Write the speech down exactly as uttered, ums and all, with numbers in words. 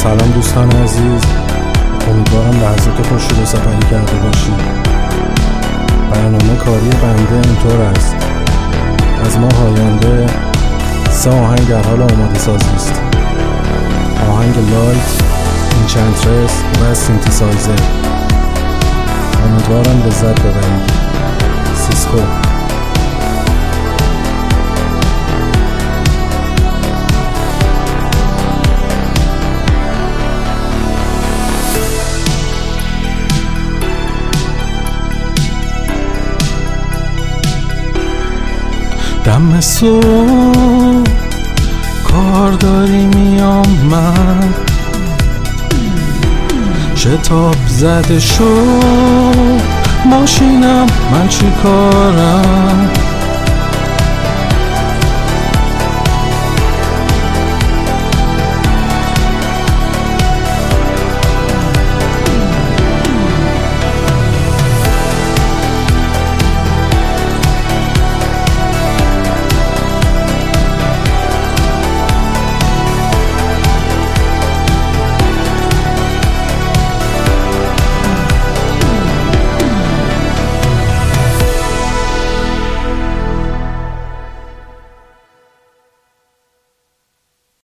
سلام دوستان عزیز، امیدوارم لحظات خوشی رو سپری کرده باشید. برنامه کاری بنده اینطور است: از ماه آینده سه آهنگ در حال آماده سازی است. آهنگ لایت، اینچنترس و سینتسایزر. امیدوارم لذت ببرید. سیسکو. دم صبح کار داری میام من، شتاب زده شو ماشینم، من چی کارم؟